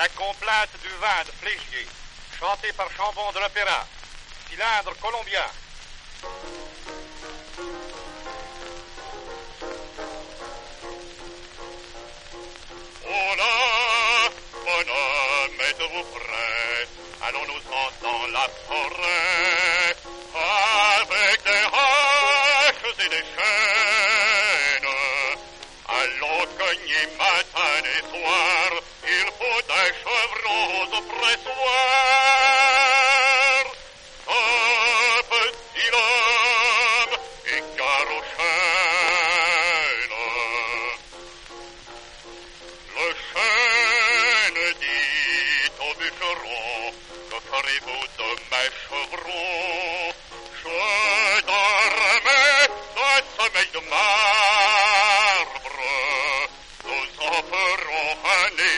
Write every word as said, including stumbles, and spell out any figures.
La complainte du vin de Flégier, chantée par Chambon de l'Opéra, cylindre colombien. Oh là, bonhomme, êtes-vous prêts? Allons-nous-en dans la forêt, avec des haches et des chaînes. Allons cogner matin et soir, il faut des chevrons au pressoir. Un petit homme égare aux chaînes. Le chêne dit au bûcheron, que ferez-vous de mes chevrons? Je dormais d'un sommeil de marbre, nous en ferons un